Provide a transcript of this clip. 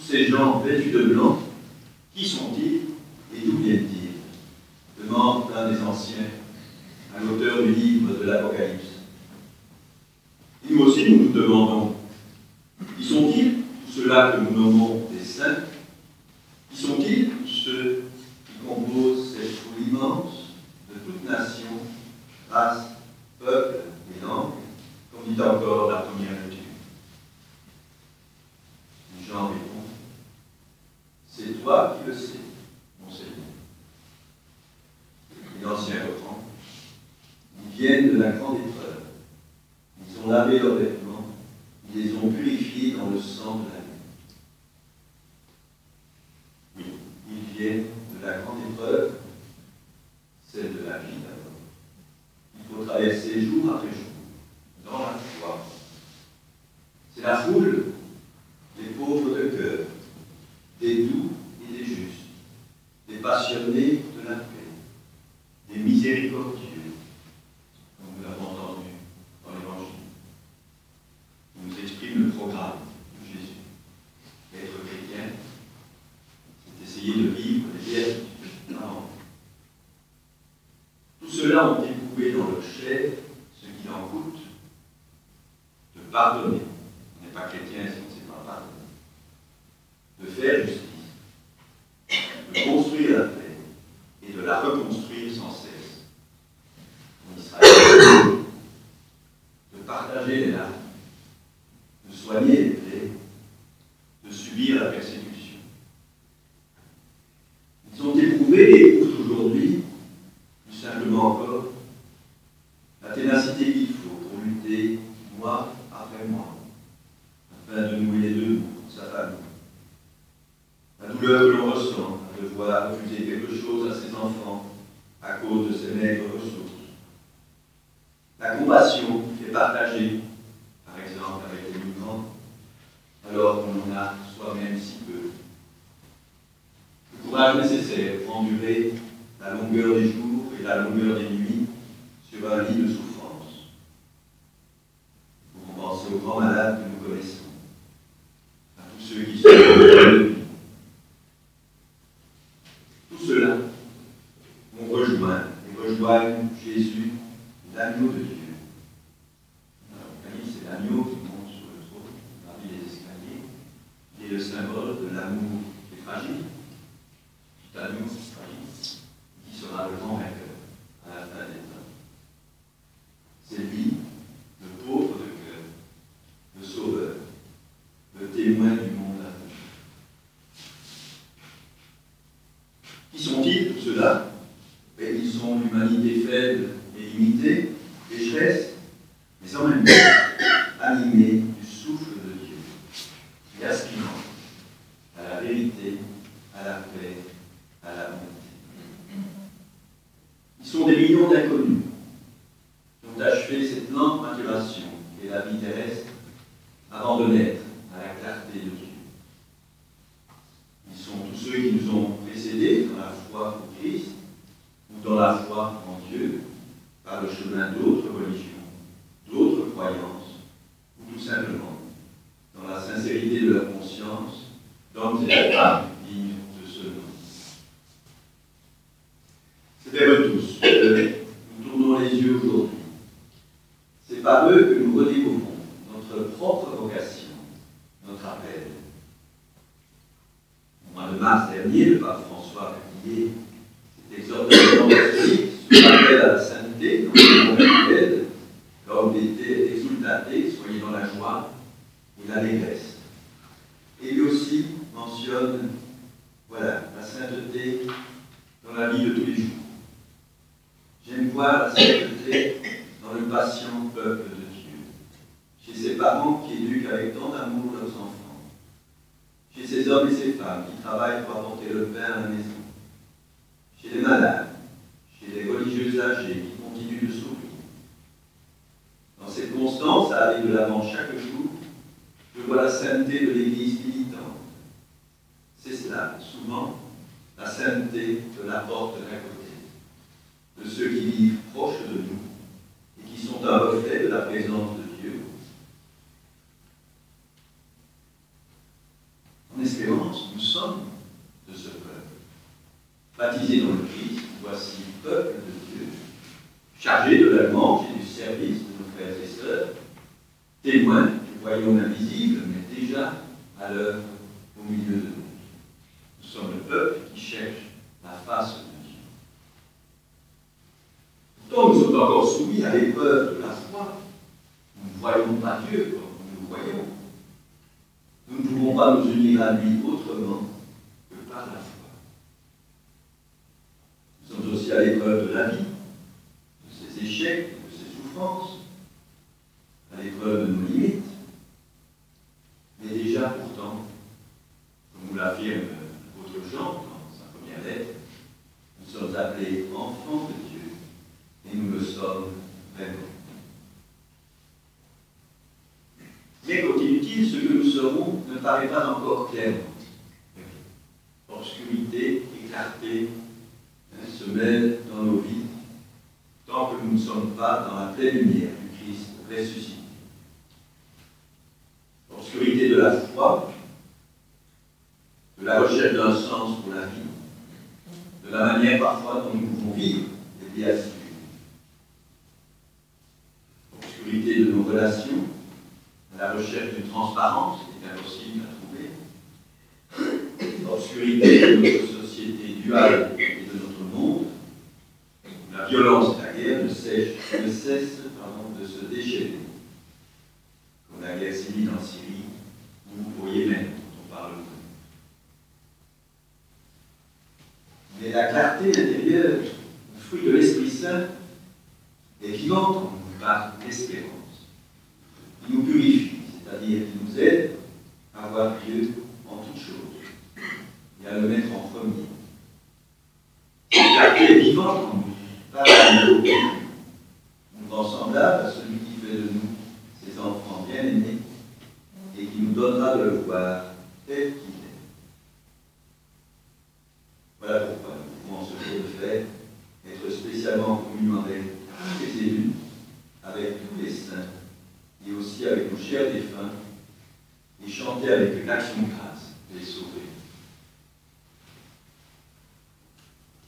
ces gens vêtus de blanc, qui sont-ils et d'où viennent-ils? Demande un des anciens, à l'auteur du livre de l'Apocalypse. Et nous aussi, nous nous demandons, qui sont-ils, tous ceux-là que nous nommons des saints? Qui sont-ils, tous ceux qui composent cette foule immense de toute nation, race, peuple et langue, comme dit encore la première lecture? Jean répond, c'est toi qui le sais, mon Seigneur. Et l'ancien reprend, ils viennent de la grande épreuve, ils ont lavé leurs vêtements, ils les ont purifiés dans le sang de l'agneau. Oui, ils viennent de la grande épreuve, celle de la vie d'abord. Il faut traverser jour après jour, dans la foi. C'est la foule des pauvres de cœur, des doux et des justes, des passionnés de la paix, des miséricordieux, comme nous l'avons entendu dans l'Évangile. Il nous exprime le programme de Jésus. Être chrétien, c'est essayer de vivre les béatitudes. Tous ceux-là ont éprouvé dans leur chair ce qu'il en coûte de pardonner. On n'est pas chrétien si on ne sait pas pardonner. De faire justice, de construire la paix et de la reconstruire sans cesse. En Israël, de partager les larmes, de soigner les plaies, de subir la persécution. Ils ont éprouvé et éprouvent aujourd'hui, plus simplement encore, la ténacité qu'il faut pour lutter mois après mois, afin de nouer les deux bouts pour sa famille. La douleur que l'on ressent à devoir refuser quelque chose à ses enfants à cause de ses maigres ressources. La compassion qui est partagée, par exemple avec les migrants, alors qu'on en a soi-même si peu. Le courage nécessaire pour endurer la longueur des jours et la longueur des nuits sur un lit de souffrance. Pour penser aux grands malades que nous connaissons, à tous ceux qui sont de vie. Tout cela ont rejoint et rejoignent Jésus, l'agneau de Dieu. C'est l'agneau qui monte sur le trône, parmi les escaliers. Il est le symbole de l'amour qui est fragile. Cet agneau fragile, qui sera le grand vainqueur à la fin des temps. C'est lui, le pauvre de cœur, le sauveur, le témoin du monde à venir. Qui sont-ils, tous ceux-là? Ils sont l'humanité faible et limitée, pécheresse, mais en même temps animés du souffle de Dieu, et aspirant à la vérité, à la paix, à la bonté. Ils sont des millions d'inconnus qui ont achevé cette lente maturation et la vie terrestre avant de naître à la clarté de Dieu. Ils sont tous ceux qui nous ont précédés dans la foi au Christ ou dans la foi en Dieu par le chemin d'autres religions, d'autres croyances, ou tout simplement dans la sincérité de leur conscience, d'hommes et de femmes dignes de ce nom. C'est vers eux tous que nous tournons les yeux aujourd'hui. C'est par eux que nous redécouvrons notre propre vocation, notre appel. Au mois de mars dernier, le pape François a publié cette exhortation catholique sur l'appel à la sainteté, dans le monde actuel, l'homme était exultaté, soyez dans la joie et l'allégresse. Et lui aussi mentionne, la sainteté dans la vie de tous les jours. J'aime voir la sainteté dans le patient peuple de Dieu, chez ces parents qui éduquent avec tant d'amour leurs enfants, chez ces hommes et ces femmes qui travaillent pour apporter le pain à la maison, chez les malades, chez les religieux âgés qui continuent de s'ouvrir. Dans cette constance à aller de l'avant chaque jour, je vois la sainteté de l'Église militante. C'est cela, souvent, la sainteté de la porte d'à côté, de ceux qui vivent proches de nous et qui sont un reflet de la présence de Dieu. En espérant conséquence, nous sommes de ce peuple. Baptisés dans le Christ, voici le peuple de Dieu, chargé de la louange et du service de nos frères et sœurs, témoins du royaume invisible, mais déjà à l'œuvre au milieu de nous. Nous sommes le peuple qui cherche la face de Dieu. Pourtant, nous sommes encore soumis à l'épreuve de la foi. Nous ne voyons pas Dieu comme nous le voyons. Nous ne pouvons pas nous unir à lui autrement que par la foi. Nous sommes aussi à l'épreuve de la vie, de ses échecs, de ses souffrances, à l'épreuve de nos limites. Mais déjà, pourtant, comme nous l'affirme l'apôtre Jean dans sa première lettre, nous sommes appelés enfants de Dieu, et nous le sommes vraiment. Mais quand inutile, ce que nous serons ne paraît pas encore clairement. Obscurité et clarté se mêlent dans nos vies, tant que nous ne sommes pas dans la pleine lumière du Christ ressuscité. Obscurité de la foi, de la recherche d'un sens pour la vie, de la manière parfois dont nous pouvons vivre et bien assurer. Obscurité de nos relations, de la recherche d'une transparence qui est impossible à trouver. Obscurité de notre société duale et de notre monde, où la violence et la guerre ne cessent de se déchaîner. Comme la guerre civile en Syrie ou au Yémen, dont on parle beaucoup. Mais la clarté intérieure, le fruit de l'Esprit Saint, est vivante en nous par l'espérance. Il nous purifie, c'est-à-dire qu'il nous aide à voir Dieu en toutes choses et à le mettre en premier. La clarté est vivante en nous par l'amour, nous rend semblable à celui qui fait de nous ses enfants bien-aimés et qui nous donnera de le voir tel qu'il est. Voilà pourquoi nous pouvons en ce jour de fête être spécialement en communion avec tous les élus, avec tous les saints et aussi avec nos chers défunts et chanter avec une action de grâce les sauver.